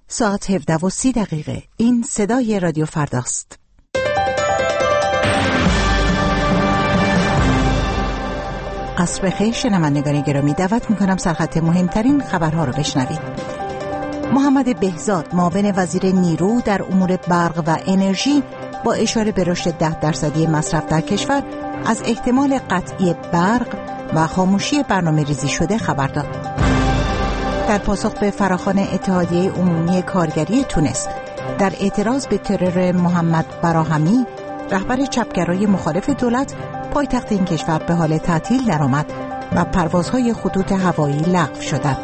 ساعت 17:30. این صدای رادیو فرداست. عصر بخیر شنوندگان گرامی، دعوت میکنم سرخط مهمترین خبرها رو بشنوید. محمد بهزاد معاون وزیر نیرو در امور برق و انرژی با اشاره به رشد 10% مصرف در کشور از احتمال قطعی برق و خاموشی برنامه‌ریزی شده خبر داد. در پاسخ به فراخوان اتحادیه عمومی کارگری تونس در اعتراض به ترور محمد براهمی، رهبر چپگرای مخالف دولت، پایتخت این کشور به حال تعطیل درآمد و پروازهای خطوط هوایی لغو شدند.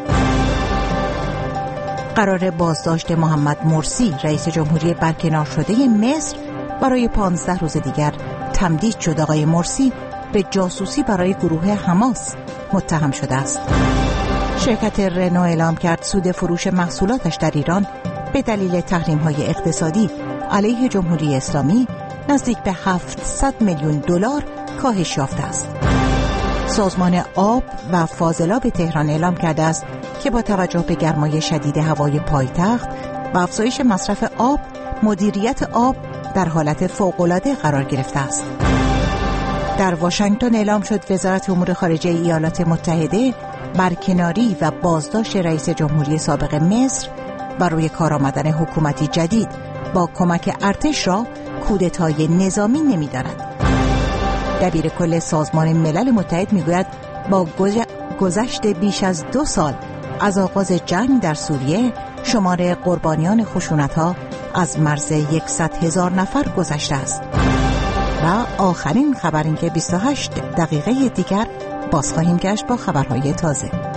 قرار بازداشت محمد مرسی، رئیس جمهوری برکنار شده مصر، برای 15 روز دیگر تمدید شد. آقای مرسی به جاسوسی برای گروه حماس متهم شده است. شرکت رنو اعلام کرد سود فروش محصولاتش در ایران به دلیل تحریم‌های اقتصادی علیه جمهوری اسلامی نزدیک به 700 میلیون دلار کاهش یافته است. سازمان آب و فاضلاب تهران اعلام کرده است که با توجه به گرمای شدید هوای پایتخت و افزایش مصرف آب، مدیریت آب در حالت فوق‌العاده قرار گرفته است. در واشنگتن اعلام شد وزارت امور خارجه ایالات متحده برکناری و بازداشت رئیس جمهوری سابق مصر و روی کار آمدن حکومتی جدید با کمک ارتش را کودتای نظامی نمی‌داند. دبیر کل سازمان ملل متحد میگوید با گذشت بیش از 2 سال از آغاز جنگ در سوریه، شمار قربانیان خشونت‌ها از مرز 100,000 نفر گذشته است. و آخرین خبر این که 28 دقیقه دیگر باز خواهیم گشت با خبرهای تازه.